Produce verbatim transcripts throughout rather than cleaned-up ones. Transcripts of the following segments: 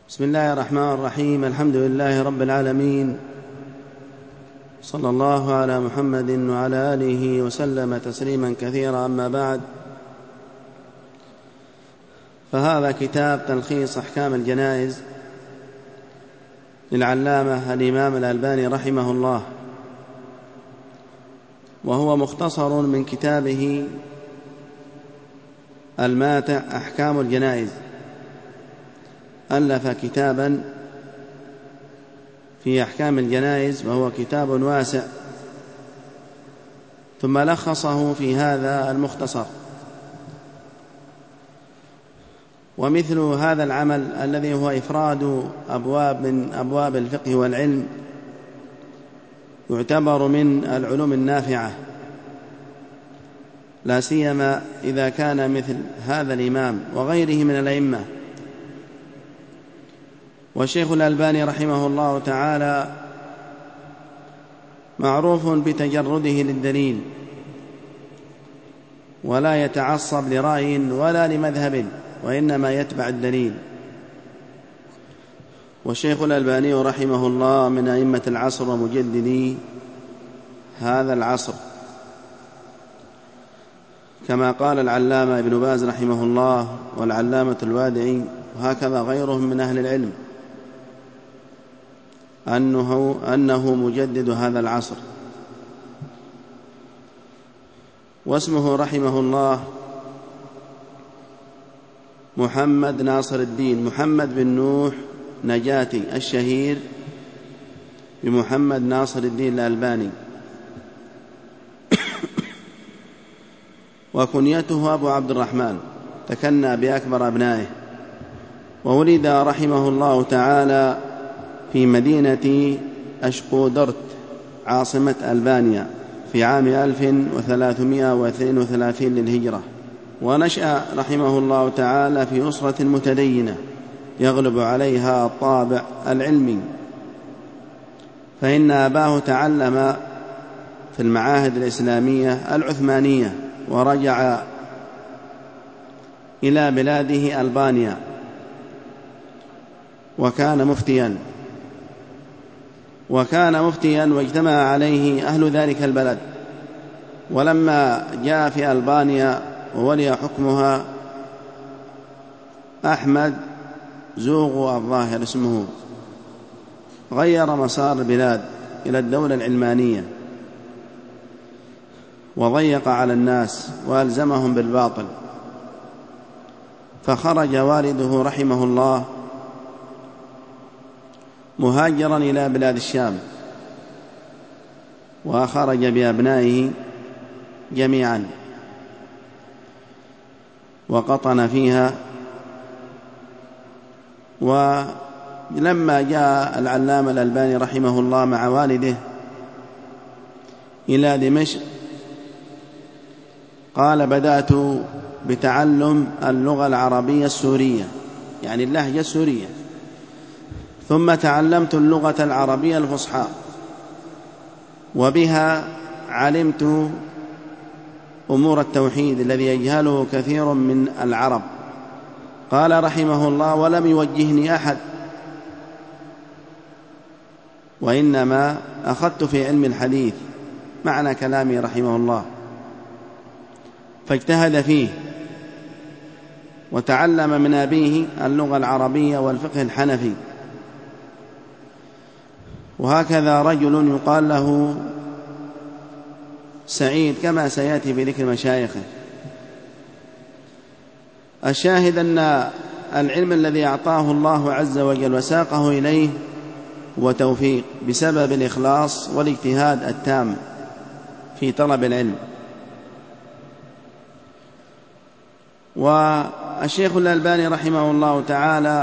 بسم الله الرحمن الرحيم. الحمد لله رب العالمين، صلى الله على محمد وعلى آله وسلم تسليما كثيرا. أما بعد، فهذا كتاب تلخيص أحكام الجنائز للعلامة الإمام الألباني رحمه الله، وهو مختصر من كتابه الماتع أحكام الجنائز. ألف كتابا في أحكام الجنائز وهو كتاب واسع، ثم لخصه في هذا المختصر. ومثل هذا العمل الذي هو إفراد أبواب من أبواب الفقه والعلم يعتبر من العلوم النافعة، لا سيما إذا كان مثل هذا الإمام وغيره من الأئمة. والشيخ الألباني رحمه الله تعالى معروف بتجرده للدليل، ولا يتعصب لرأي ولا لمذهب، وإنما يتبع الدليل. والشيخ الألباني رحمه الله من أئمة العصر ومجددي هذا العصر، كما قال العلامة ابن باز رحمه الله والعلامة الوادعي وهكذا غيرهم من أهل العلم أنه, أنه مجدد هذا العصر. واسمه رحمه الله محمد ناصر الدين، محمد بن نوح نجاتي الشهير بمحمد ناصر الدين الألباني، وكنيته أبو عبد الرحمن، تكنى بأكبر أبنائه. وولد رحمه الله تعالى في مدينة أشقودرت عاصمة ألبانيا في عام ألف وثلاثمائة واثنين وثلاثين للهجرة. ونشأ رحمه الله تعالى في أسرة متدينة يغلب عليها الطابع العلمي، فإن أباه تعلم في المعاهد الإسلامية العثمانية، ورجع إلى بلاده ألبانيا وكان مفتيا وكان مفتيا واجتمع عليه أهل ذلك البلد. ولما جاء في ألبانيا وولي حكمها أحمد زوغو الظاهر اسمه، غير مسار البلاد إلى الدولة العلمانية، وضيق على الناس وألزمهم بالباطل. فخرج والده رحمه الله مهاجرا إلى بلاد الشام، وخرج بأبنائه جميعا وقطن فيها. ولما جاء العلامة الألباني رحمه الله مع والده إلى دمشق قال: بدأت بتعلم اللغة العربية السورية، يعني اللهجة السورية، ثم تعلمت اللغة العربية الفصحى، وبها علمت أمور التوحيد الذي يجهله كثير من العرب. قال رحمه الله: ولم يوجهني أحد، وإنما أخذت في علم الحديث معنى كلامي رحمه الله، فاجتهد فيه وتعلم من أبيه اللغة العربية والفقه الحنفي. وهكذا رجل يقال له سعيد، كما سيأتي بذكر مشايخه. الشاهد أن العلم الذي أعطاه الله عز وجل وساقه إليه هو توفيق بسبب الإخلاص والاجتهاد التام في طلب العلم. والشيخ الألباني رحمه الله تعالى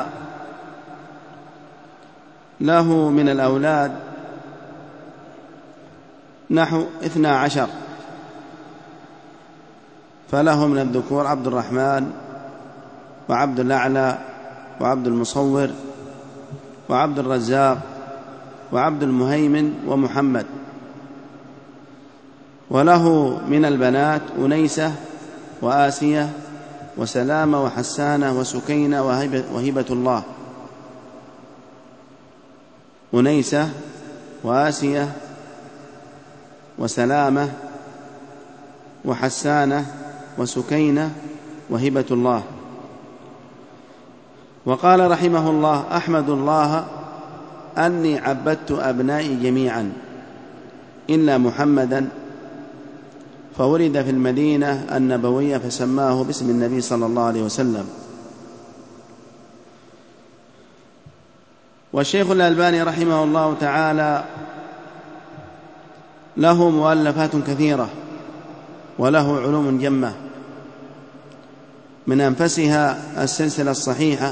له من الأولاد نحو اثنا عشر، فله من الذكور عبد الرحمن وعبد الأعلى وعبد المصور وعبد الرزاق وعبد المهيمن ومحمد. وله من البنات أنيسة وآسية وسلامة وحسانة وسكينة وهبة الله. أنيسة وآسية وسلامة وحسانة وسكينة وهبة الله. وقال رحمه الله: أحمد الله أني عبدت أبنائي جميعا إلا محمدا، فولد في المدينة النبوية فسماه باسم النبي صلى الله عليه وسلم. والشيخ الألباني رحمه الله تعالى له مؤلفات كثيرة وله علوم جمة، من أنفسها السلسلة الصحيحة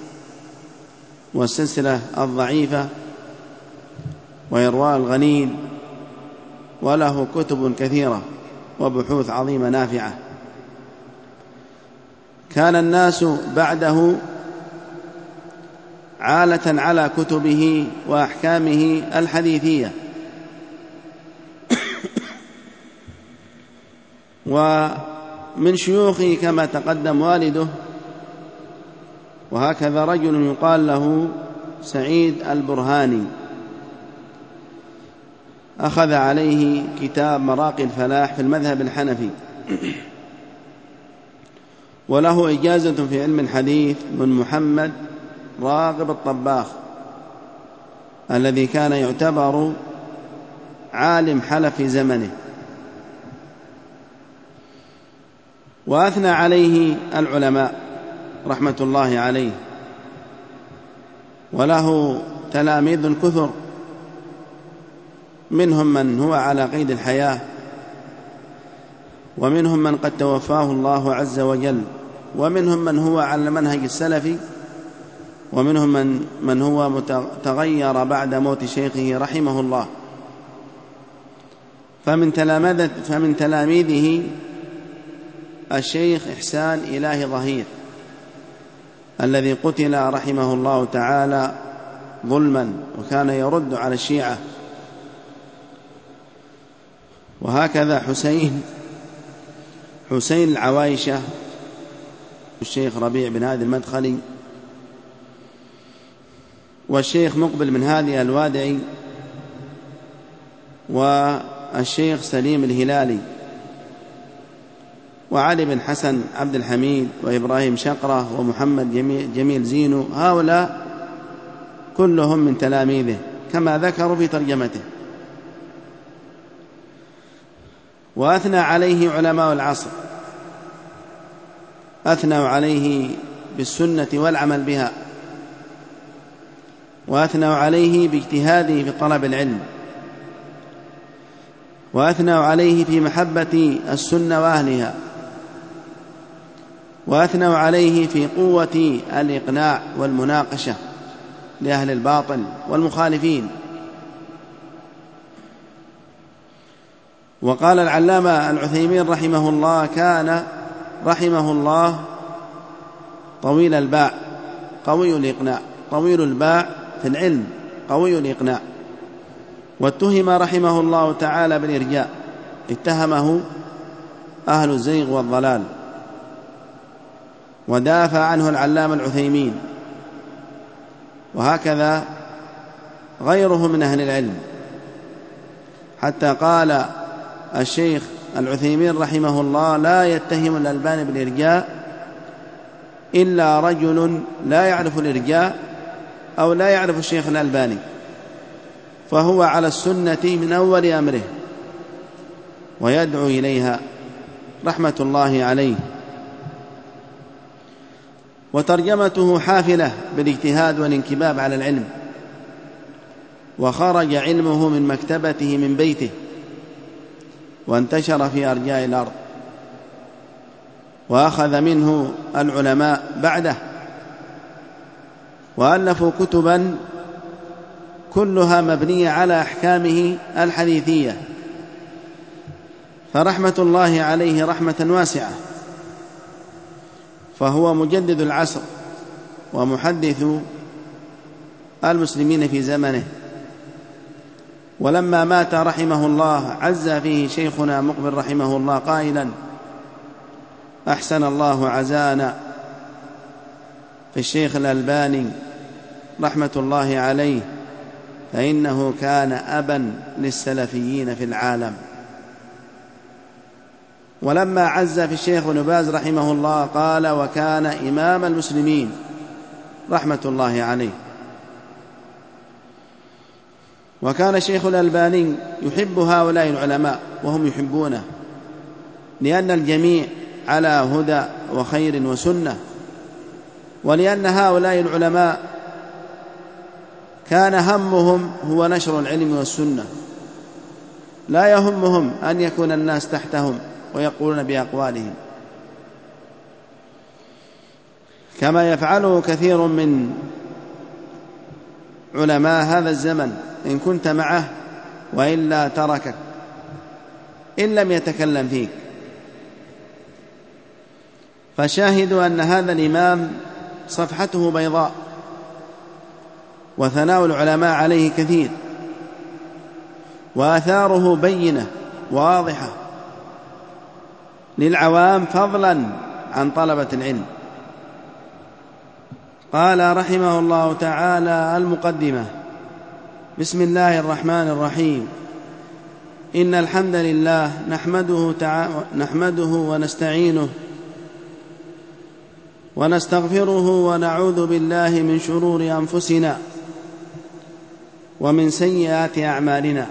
والسلسلة الضعيفة وإرواء الغليل، وله كتب كثيرة وبحوث عظيمة نافعة. كان الناس بعده عالة على كتبه وأحكامه الحديثية، ومن شيوخه كما تقدم والده، وهكذا رجل يقال له سعيد البرهاني أخذ عليه كتاب مراقي الفلاح في المذهب الحنفي، وله إجازة في علم الحديث من محمد راغب الطباخ الذي كان يعتبر عالم حلف في زمنه. وأثنى عليه العلماء رحمة الله عليه، وله تلاميذ كثر، منهم من هو على قيد الحياة، ومنهم من قد توفاه الله عز وجل، ومنهم من هو على المنهج السلفي، ومنهم من, من هو تغير بعد موت شيخه رحمه الله. فمن, فمن تلاميذه الشيخ إحسان إلهي ظهير الذي قتل رحمه الله تعالى ظلما، وكان يرد على الشيعة. وهكذا حسين حسين العوايشة، الشيخ ربيع بن هادي المدخلي، والشيخ مقبل بن هادي الوادعي، والشيخ سليم الهلالي، وعلي بن حسن عبد الحميد، وإبراهيم شقرة، ومحمد جميل زينو، هؤلاء كلهم من تلاميذه كما ذكروا في ترجمته. وأثنى عليه علماء العصر، أثنوا عليه بالسنة والعمل بها، وأثنوا عليه باجتهاده في طلب العلم، وأثنوا عليه في محبة السنة وأهلها، وأثنوا عليه في قوة الإقناع والمناقشة لأهل الباطل والمخالفين. وقال العلامة العثيمين رحمه الله: كان رحمه الله طويل الباع قوي الإقناع، طويل الباع في العلم قوي الإقناع. واتهم رحمه الله تعالى بالإرجاء، اتهمه أهل الزيغ والضلال، ودافع عنه العلامة العثيمين، وهكذا غيره من أهل العلم، حتى قال الشيخ العثيمين رحمه الله: لا يتهم الألباني بالإرجاء إلا رجل لا يعرف الإرجاء أو لا يعرف الشيخ الألباني، فهو على السنة من أول أمره ويدعو إليها رحمة الله عليه. وترجمته حافلة بالاجتهاد والانكباب على العلم، وخرج علمه من مكتبته من بيته وانتشر في أرجاء الأرض، وأخذ منه العلماء بعده، وألفوا كتبا كلها مبنية على أحكامه الحديثية، فرحمة الله عليه رحمة واسعة، فهو مجدد العصر ومحدث المسلمين في زمنه. ولما مات رحمه الله عز فيه شيخنا مقبل رحمه الله قائلا: أحسن الله عزانا في الشيخ الألباني رحمة الله عليه، فإنه كان أبا للسلفيين في العالم. ولما عز في الشيخ ابن باز رحمه الله قال: وكان إمام المسلمين رحمة الله عليه. وكان الشيخ الألباني يحب هؤلاء العلماء وهم يحبونه، لأن الجميع على هدى وخير وسنة، ولأن هؤلاء العلماء كان همهم هو نشر العلم والسنة، لا يهمهم أن يكون الناس تحتهم ويقولون بأقوالهم، كما يفعله كثير من علماء هذا الزمن، إن كنت معه وإلا تركك إن لم يتكلم فيك. فشاهدوا أن هذا الإمام صفحته بيضاء، وثناء العلماء عليه كثير، وآثاره بينة واضحة للعوام فضلا عن طلبة العلم. قال رحمه الله تعالى: المقدمة. بسم الله الرحمن الرحيم. إن الحمد لله نحمده, تع... نحمده ونستعينه ونستغفره ونعوذ بالله من شرور أنفسنا ومن سيئات أعمالنا.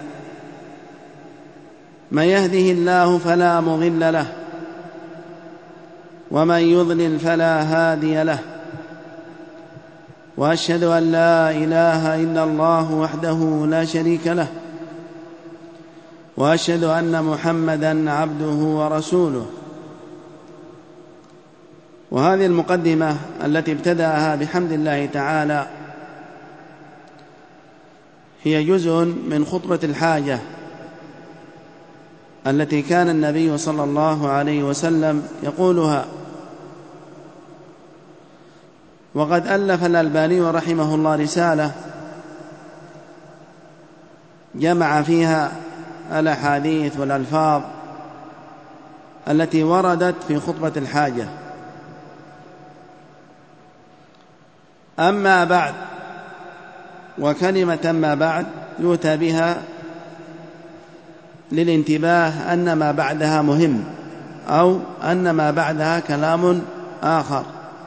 من يهده الله فلا مضل له، ومن يضلل فلا هادي له. وأشهد أن لا إله إلا الله وحده لا شريك له، وأشهد أن محمدًا عبده ورسوله. وهذه المقدمة التي ابتدأها بحمد الله تعالى هي جزء من خطبة الحاجة التي كان النبي صلى الله عليه وسلم يقولها. وقد ألف الألباني رحمه الله رسالة جمع فيها الأحاديث والألفاظ التي وردت في خطبة الحاجة. أما بعد، وكلمة ما بعد يؤتى بها للانتباه أن ما بعدها مهم، أو أن ما بعدها كلام آخر.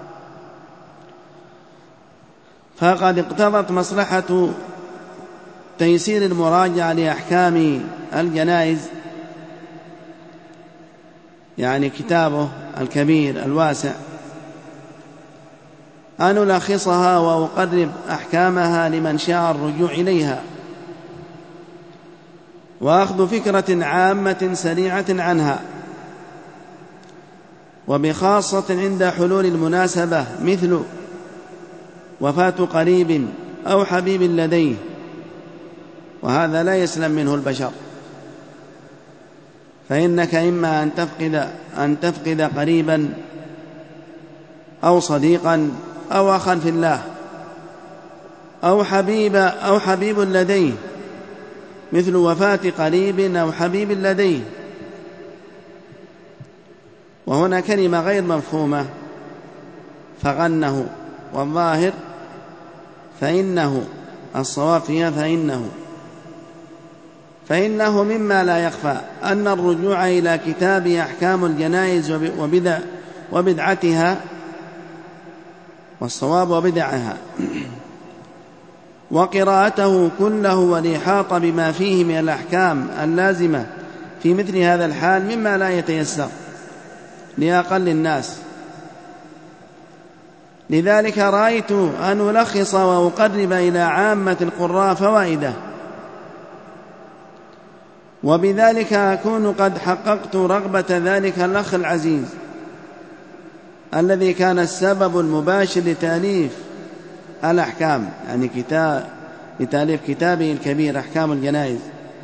فقد اقتضت مصلحة تيسير المراجعة لأحكام الجنائز، يعني كتابه الكبير الواسع، أن ألخصها وأقرب أحكامها لمن شاء الرجوع إليها، وأخذ فكرة عامة سريعة عنها، وبخاصة عند حلول المناسبة، مثل وفاة قريب أو حبيب لديه، وهذا لا يسلم منه البشر، فإنك إما أن تفقد, أن تفقد قريبا أو صديقا أو أخا في الله، أو حبيب أو حبيب لديه، مثل وفاة قريب أو حبيب لديه. وهنا كلمة غير مفهومة، فغنه، والظاهر فإنه، الصواب فيها فإنه فإنه مما لا يخفى أن الرجوع إلى كتاب أحكام الجنائز وبدع وبدعتها، والصواب وبدعها، وقراءته كله والإحاطة بما فيه من الأحكام اللازمة في مثل هذا الحال مما لا يتيسر لأقل الناس. لذلك رأيت أن ألخص وأقرب إلى عامة القراء فوائده، وبذلك أكون قد حققت رغبة ذلك الأخ العزيز الذي كان السبب المباشر لتأليف الأحكام، يعني كتاب لتأليف كتابه الكبير أحكام الجنائز.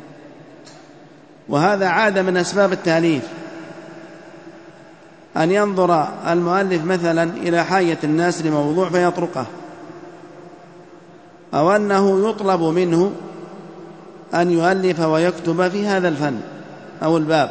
وهذا عاد من أسباب التأليف، أن ينظر المؤلف مثلا إلى حاجة الناس لموضوع فيطرقه، أو أنه يطلب منه أن يؤلف ويكتب في هذا الفن أو الباب،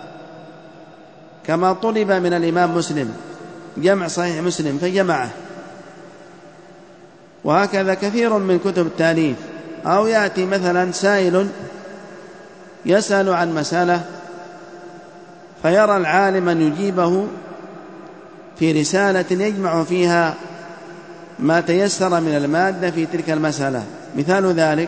كما طلب من الإمام مسلم جمع صحيح مسلم فجمعه. وهكذا كثير من كتب التأليف أو يأتي مثلا سائل يسأل عن مسألة فيرى العالم أن يجيبه في رسالة يجمع فيها ما تيسر من المادة في تلك المسألة. مثال ذلك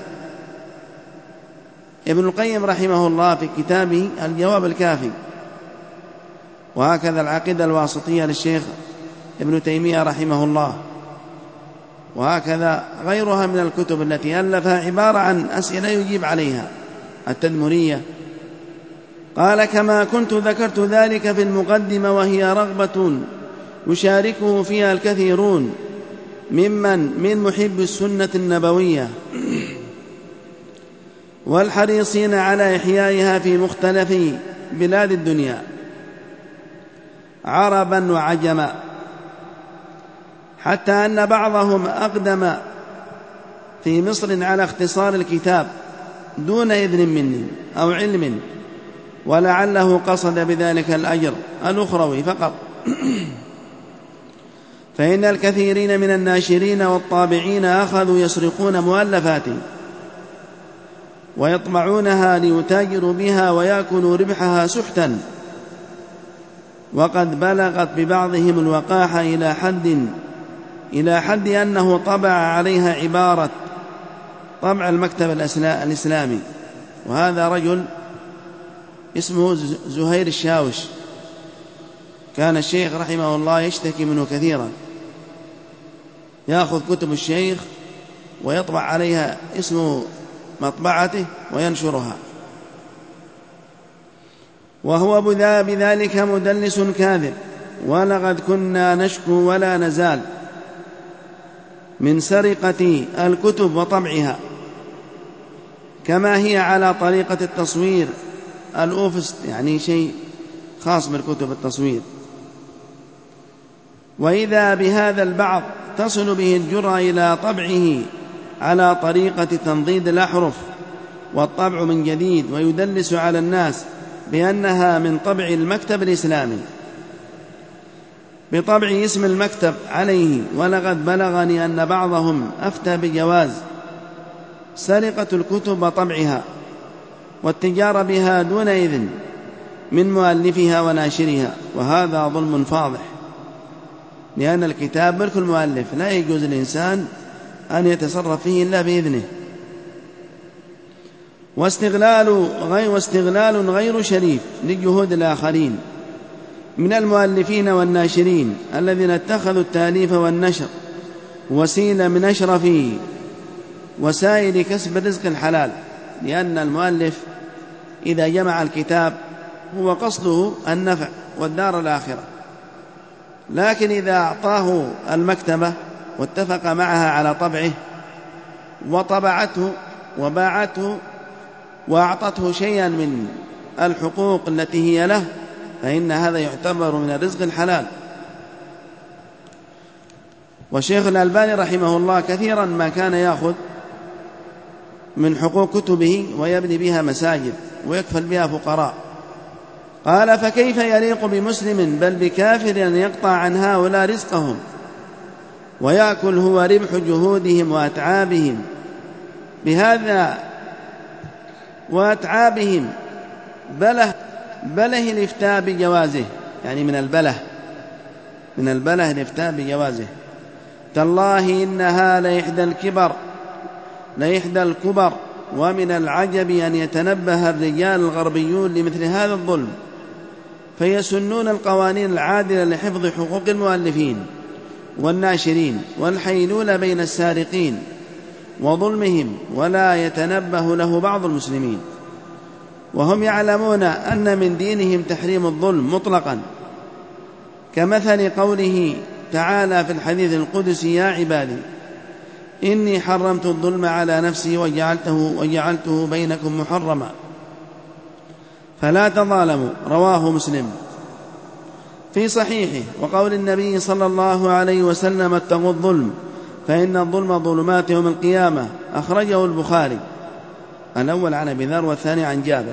ابن القيم رحمه الله في كتابه الجواب الكافي، وهكذا العقيدة الواسطية للشيخ ابن تيمية رحمه الله، وهكذا غيرها من الكتب التي ألفها عبارة عن أسئلة يجيب عليها، التدمرية. قال: كما كنت ذكرت ذلك في المقدمة، وهي رغبة يشاركه فيها الكثيرون ممن من محب السنة النبوية والحريصين على إحيائها في مختلف بلاد الدنيا عربا وعجما، حتى أن بعضهم أقدم في مصر على اختصار الكتاب دون إذن مني أو علم، ولعله قصد بذلك الأجر الأخروي فقط. فإن الكثيرين من الناشرين والطابعين أخذوا يسرقون مؤلفاته ويطبعونها ليتاجروا بها ويأكلوا ربحها سحتا، وقد بلغت ببعضهم الوقاحة إلى حد إلى حد أنه طبع عليها عبارة طبع المكتب الإسلامي. وهذا رجل اسمه زهير الشاوش، كان الشيخ رحمه الله يشتكي منه كثيرا، يأخذ كتب الشيخ ويطبع عليها اسم مطبعته وينشرها، وهو بذلك مدلس كاذب. ولقد كنا نشكو ولا نزال من سرقة الكتب وطبعها، كما هي على طريقة التصوير الأوفست، يعني شيء خاص بالكتب التصوير. وإذا بهذا البعض تصل به الجرأة إلى طبعه على طريقة تنضيد الأحرف والطبع من جديد، ويدلس على الناس بأنها من طبع المكتب الإسلامي بطبع اسم المكتب عليه. ولقد بلغني أن بعضهم أفتى بجواز سرقة الكتب وطبعها والتجارة بها دون إذن من مؤلفها وناشرها، وهذا ظلم فاضح، لأن الكتاب ملك المؤلف، لا يجوز الإنسان أن يتصرف فيه إلا بإذنه. واستغلال غير, واستغلال غير شريف لجهود الآخرين من المؤلفين والناشرين الذين اتخذوا التأليف والنشر وسيلة من أشرف وسائل كسب الرزق الحلال. لأن المؤلف إذا جمع الكتاب هو قصده النفع والدار الآخرة، لكن إذا أعطاه المكتبة واتفق معها على طبعه وطبعته وباعته وأعطته شيئا من الحقوق التي هي له، فإن هذا يعتبر من الرزق الحلال. والشيخ الألباني رحمه الله كثيرا ما كان يأخذ من حقوق كتبه ويبني بها مساجد ويكفل بها فقراء. قال: فكيف يليق بمسلم بل بكافر أن يقطع عن هؤلاء رزقهم ويأكل هو ربح جهودهم وأتعابهم بهذا وأتعابهم بله بله الإفتاء بجوازه، يعني من البله من البله الإفتاء بجوازه. تالله إنها لإحدى الكبر لإحدى الكبر، ومن العجب أن يتنبه الرجال الغربيون لمثل هذا الظلم، فيسنون القوانين العادلة لحفظ حقوق المؤلفين والناشرين والحيلول بين السارقين وظلمهم، ولا يتنبه له بعض المسلمين، وهم يعلمون أن من دينهم تحريم الظلم مطلقا، كمثل قوله تعالى في الحديث القدسي: يا عبادي إني حرمت الظلم على نفسي وجعلته, وجعلته بينكم محرما فلا تظالموا. رواه مسلم في صحيحه. وقول النبي صلى الله عليه وسلم: اتقوا الظلم فإن الظلم ظلمات يوم القيامة. أخرجه البخاري، الأول عن أبي ذر والثاني عن جابر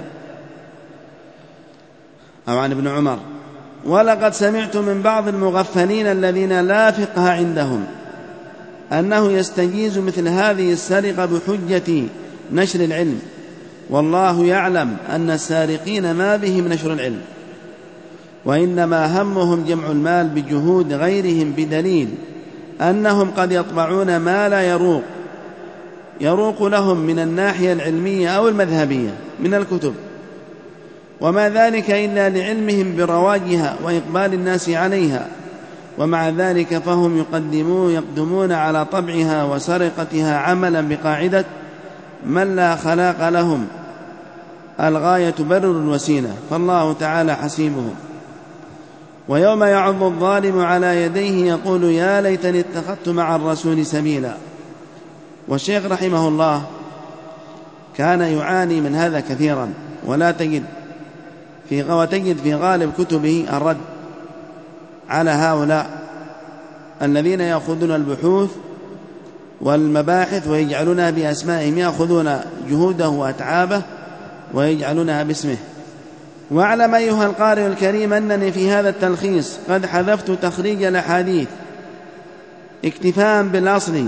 أو عن ابن عمر. ولقد سمعت من بعض المغفلين الذين لا فقه عندهم أنه يستجيز مثل هذه السرقة بحجة نشر العلم، والله يعلم أن السارقين ما بهم نشر العلم، وإنما همهم جمع المال بجهود غيرهم، بدليل أنهم قد يطبعون ما لا يروق يروق لهم من الناحية العلمية أو المذهبية من الكتب، وما ذلك إلا لعلمهم برواجها وإقبال الناس عليها، ومع ذلك فهم يقدمون يقدمون على طبعها وسرقتها عملا بقاعدة من لا خلاق لهم، الغاية تبرر الوسيلة، فالله تعالى حسيبهم. ويوم يعض الظالم على يديه يقول يا ليتني اتخذت مع الرسول سبيلا. والشيخ رحمه الله كان يعاني من هذا كثيرا، ولا تجد في وتجد في غالب كتبه الرد على هؤلاء الذين يأخذون البحوث والمباحث ويجعلونها بأسمائهم، يأخذون جهوده وأتعابه ويجعلونها باسمه. واعلم أيها القارئ الكريم أنني في هذا التلخيص قد حذفت تخريج الأحاديث اكتفاء بالأصل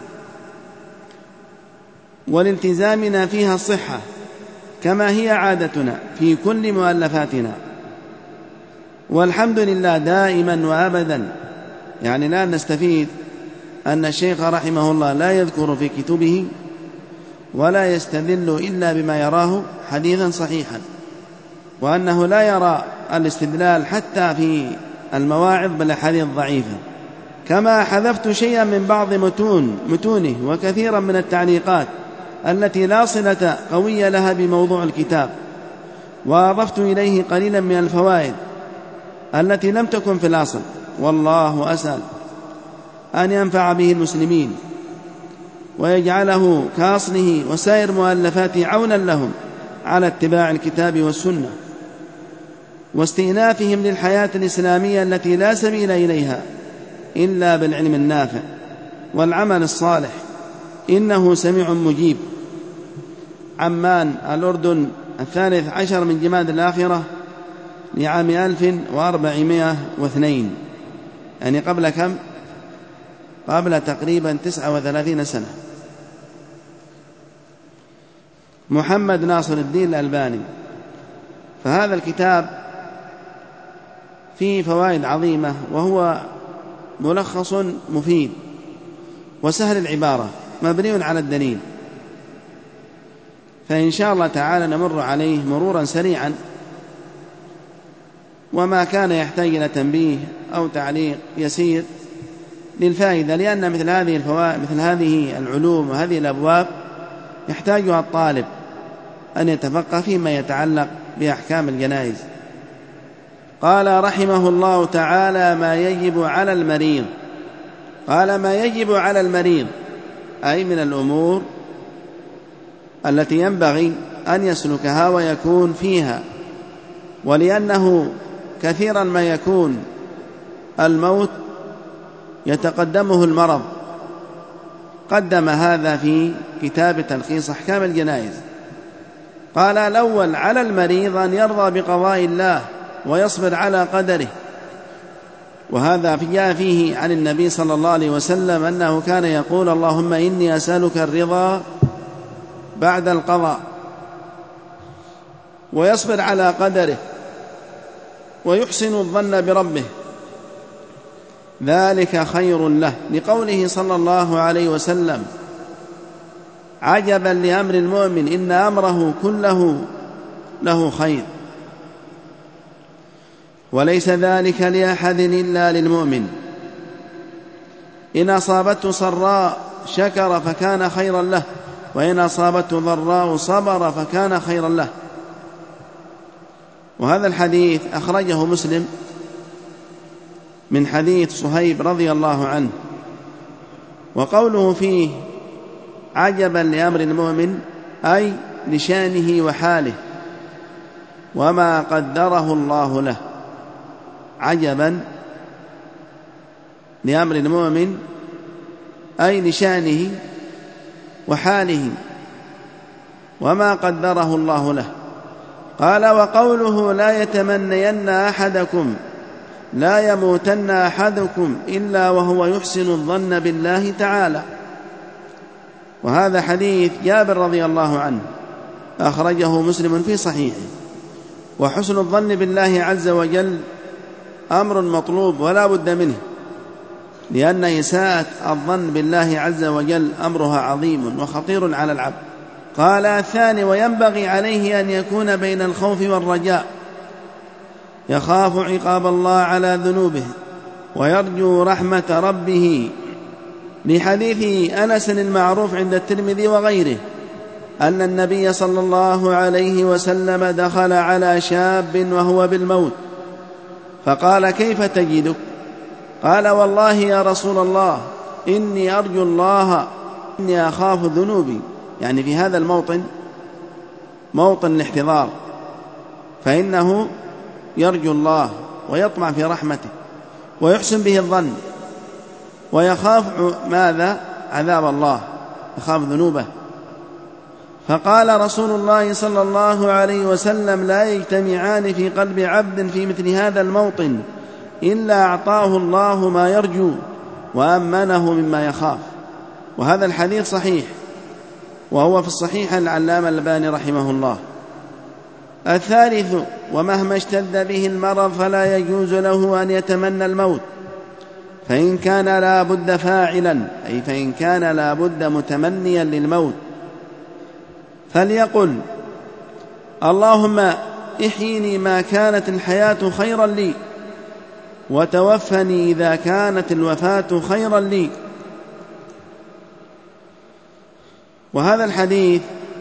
والالتزامنا فيها الصحة، كما هي عادتنا في كل مؤلفاتنا، والحمد لله دائما وأبدا. يعني لا نستفيد أن الشيخ رحمه الله لا يذكر في كتبه ولا يستدل إلا بما يراه حديثا صحيحا، وأنه لا يرى الاستدلال حتى في المواعظ بالأحاديث الضعيفة. كما حذفت شيئا من بعض متون متونه وكثيرا من التعليقات التي لا صلة قوية لها بموضوع الكتاب، وأضفت إليه قليلا من الفوائد التي لم تكن في الأصل، والله أسأل أن ينفع به المسلمين ويجعله كأصله وسائر مؤلفاته عونا لهم على اتباع الكتاب والسنة واستئنافهم للحياة الإسلامية التي لا سبيل إليها إلا بالعلم النافع والعمل الصالح، إنه سميع مجيب. عمان، الأردن، الثالث عشر من جماد الآخرة لعام ألف وأربعمائة واثنين، يعني قبل كم؟ قبل تقريبا تسعة وثلاثين سنة. محمد ناصر الدين الألباني. فهذا الكتاب فيه فوائد عظيمة، وهو ملخص مفيد وسهل العبارة مبني على الدليل، فإن شاء الله تعالى نمر عليه مرورا سريعا، وما كان يحتاج إلى تنبيه أو تعليق يسير للفائدة، لأن مثل هذه الفوائد مثل هذه العلوم وهذه الأبواب يحتاجها الطالب أن يتفقه فيما يتعلق بأحكام الجنائز. قال رحمه الله تعالى ما يجب على المريض. قال ما يجب على المريض أي من الأمور التي ينبغي أن يسلكها ويكون فيها، ولأنه كثيرا ما يكون الموت يتقدمه المرض. قدم هذا في كتاب تلخيص أحكام الجنائز. قال الأول على المريض أن يرضى بقضاء الله ويصبر على قدره، وهذا جاء فيه عن النبي صلى الله عليه وسلم أنه كان يقول اللهم إني أسألك الرضا بعد القضاء، ويصبر على قدره ويحسن الظن بربه، ذلك خير له، لقوله صلى الله عليه وسلم عجبا لأمر المؤمن إن أمره كله له خير، وليس ذلك لأحد إلا للمؤمن، إن أصابته سراء شكر فكان خيرا له، وإن أصابته ضراء صبر فكان خيرا له. وهذا الحديث أخرجه مسلم من حديث صهيب رضي الله عنه. وقوله فيه عجبا لأمر المؤمن أي لشانه وحاله وما قدره الله له. عجبا لأمر المؤمن أي لشانه وحاله وما قدره الله له. قال وقوله لا يتمنين أحدكم لا يموتن أحدكم إلا وهو يحسن الظن بالله تعالى. وهذا حديث جابر رضي الله عنه أخرجه مسلم في صحيحه. وحسن الظن بالله عز وجل أمر مطلوب ولا بد منه، لأن إساءة الظن بالله عز وجل أمرها عظيم وخطير على العبد. قال الثاني: وينبغي عليه أن يكون بين الخوف والرجاء، يخاف عقاب الله على ذنوبه ويرجو رحمة ربه، لحديث أنس المعروف عند الترمذي وغيره أن النبي صلى الله عليه وسلم دخل على شاب وهو بالموت فقال: كيف تجدك؟ قال: والله يا رسول الله إني أرجو الله، إني أخاف ذنوبي. يعني في هذا الموطن موطن الاحتضار، فإنه يرجو الله ويطمع في رحمته ويحسن به الظن، ويخاف ماذا؟ عذاب الله، يخاف ذنوبه. فقال رسول الله صلى الله عليه وسلم: لا يجتمعان في قلب عبد في مثل هذا الموطن إلا أعطاه الله ما يرجو وأمنه مما يخاف. وهذا الحديث صحيح، وهو في الصحيح العلامة الألباني رحمه الله. الثالث: ومهما اشتد به المرض فلا يجوز له أن يتمنى الموت، فإن كان لا بد فاعلا، أي فإن كان لا بد متمنيا للموت، فليقل: اللهم احيني ما كانت الحياة خيرا لي، وتوفني إذا كانت الوفاة خيرا لي. وهذا الحديث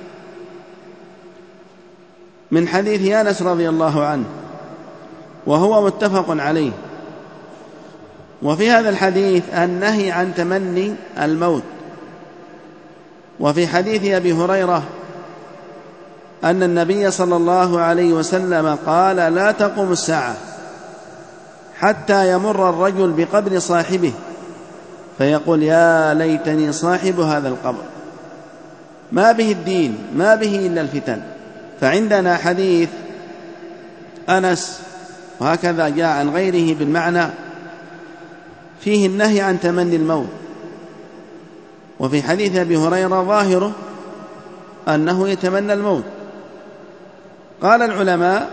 من حديث أنس رضي الله عنه، وهو متفق عليه. وفي هذا الحديث النهي عن تمني الموت. وفي حديث أبي هريرة أن النبي صلى الله عليه وسلم قال: لا تقوم الساعة حتى يمر الرجل بقبر صاحبه فيقول: يا ليتني صاحب هذا القبر، ما به الدين، ما به إلا الفتن. فعندنا حديث أنس وهكذا جاء عن غيره بالمعنى، فيه النهي عن تمني الموت. وفي حديث أبي هريرة ظاهره أنه يتمنى الموت. قال العلماء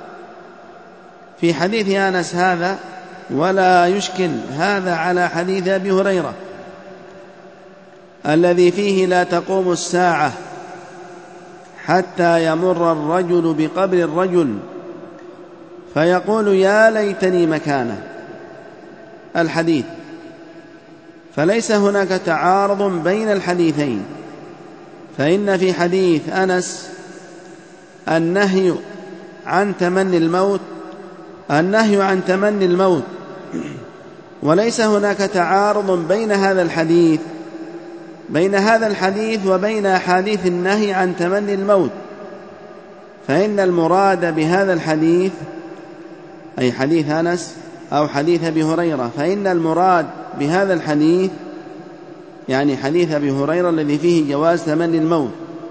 في حديث أنس هذا: ولا يشكل هذا على حديث أبي هريرة الذي فيه لا تقوم الساعة حتى يمر الرجل بقبر الرجل فيقول: يا ليتني مكانه، الحديث. فليس هناك تعارض بين الحديثين، فإن في حديث أنس النهي عن تمني الموت النهي عن تمني الموت وليس هناك تعارض بين هذا الحديث بين هذا الحديث وبين أحاديث النهي عن تمني الموت. فإن المراد بهذا الحديث، أي حديث أنس أو حديث أبي هريرة، فإن المراد بهذا الحديث يعني حديث أبي هريرة الذي فيه جواز تمني الموت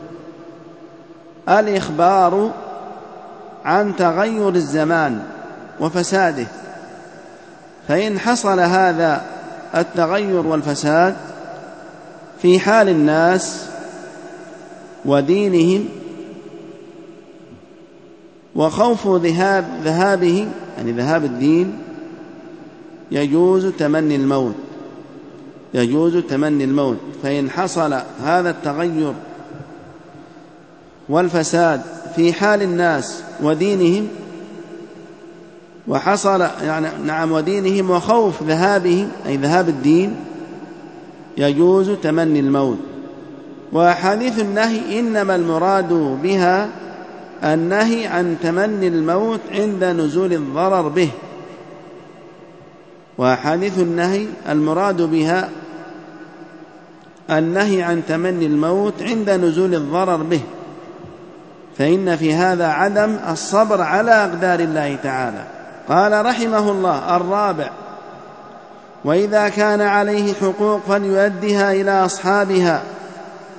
الإخبار عن تغير الزمان وفساده. فإن حصل هذا التغير والفساد في حال الناس ودينهم وخوف ذهاب ذهابه يعني ذهاب الدين، يجوز تمني الموت يجوز تمني الموت فإن حصل هذا التغير والفساد في حال الناس ودينهم وحصل يعني نعم ودينهم وخوف ذهابه أي ذهاب الدين، يجوز تمني الموت. وأحاديث النهي إنما المراد بها النهي عن تمني الموت عند نزول الضرر به. وأحاديث النهي المراد بها النهي عن تمني الموت عند نزول الضرر به، فإن في هذا عدم الصبر على أقدار الله تعالى. قال رحمه الله: الرابع: وإذا كان عليه حقوق فليؤدها إلى أصحابها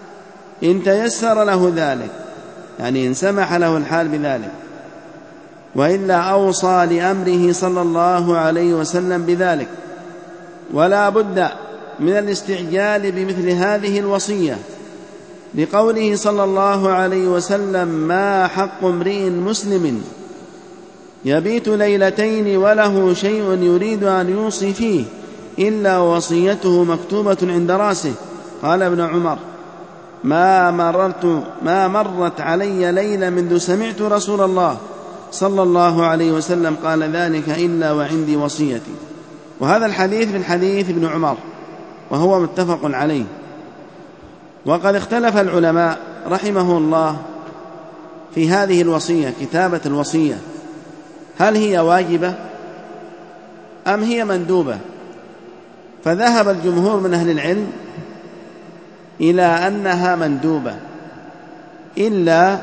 إن تيسر له ذلك، يعني إن سمح له الحال بذلك. وإلا أوصى لأمره صلى الله عليه وسلم بذلك. ولا بد من الاستعجال بمثل هذه الوصية، لقوله صلى الله عليه وسلم: ما حق امرئ مسلم يبيت ليلتين وله شيء يريد أن يوصي فيه إلا وصيته مكتوبة عند رأسه. قال ابن عمر: ما مررت ما مرت علي ليلة منذ سمعت رسول الله صلى الله عليه وسلم قال ذلك إلا وعندي وصيتي. وهذا الحديث من حديث ابن عمر، وهو متفق عليه. وقد اختلف العلماء رحمه الله في هذه الوصية، كتابة الوصية، هل هي واجبة أم هي مندوبة؟ فذهب الجمهور من أهل العلم إلى أنها مندوبة، إلا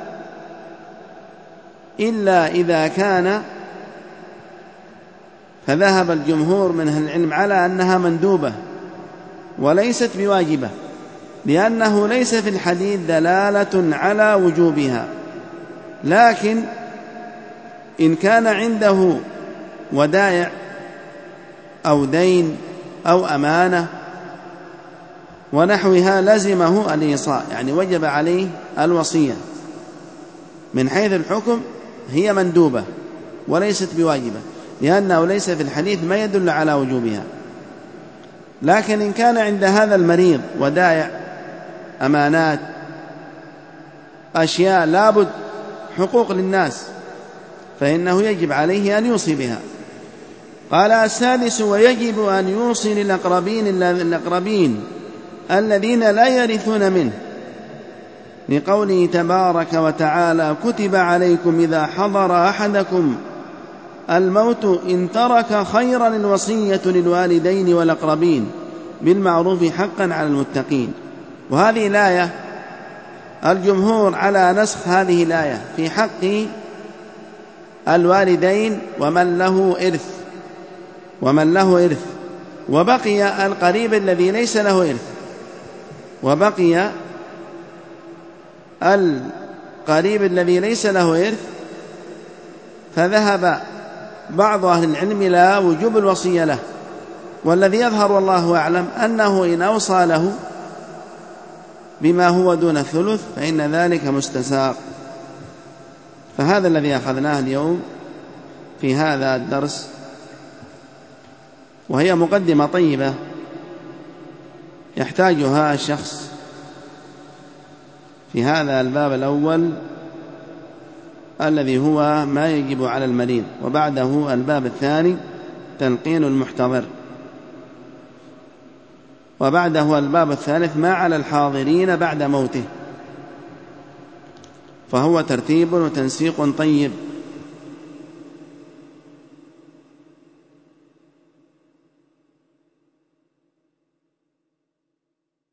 إلا إذا كان فذهب الجمهور من أهل العلم على أنها مندوبة وليست بواجبة، لأنه ليس في الحديث دلالة على وجوبها. لكن إن كان عنده ودائع أو دين أو أمانة ونحوها لزمه الإيصاء، يعني وجب عليه الوصية. من حيث الحكم هي مندوبة وليست بواجبة، لأنه ليس في الحديث ما يدل على وجوبها. لكن إن كان عند هذا المريض ودائع، أمانات، أشياء لابد، حقوق للناس، فإنه يجب عليه أن يوصي بها. قال: السادس: ويجب أن يوصي للأقربين الأقربين الذين لا يرثون منه، لقوله تبارك وتعالى: كتب عليكم إذا حضر أحدكم الموت إن ترك خيرا الوصية للوالدين والأقربين بالمعروف حقا على المتقين. وهذه الآية الجمهور على نسخ هذه الآية في حق الوالدين ومن له إرث ومن له إرث وبقي القريب الذي ليس له إرث وبقي القريب الذي ليس له إرث فذهب بعض أهل العلم إلى وجوب الوصية له. والذي يظهر والله أعلم أنه إن أوصى له بما هو دون الثلث فإن ذلك مستساق. فهذا الذي أخذناه اليوم في هذا الدرس، وهي مقدمة طيبة يحتاجها الشخص في هذا الباب الأول الذي هو ما يجب على المريض، وبعده الباب الثاني تلقين المحتضر، وبعده الباب الثالث ما على الحاضرين بعد موته. فهو ترتيب وتنسيق طيب.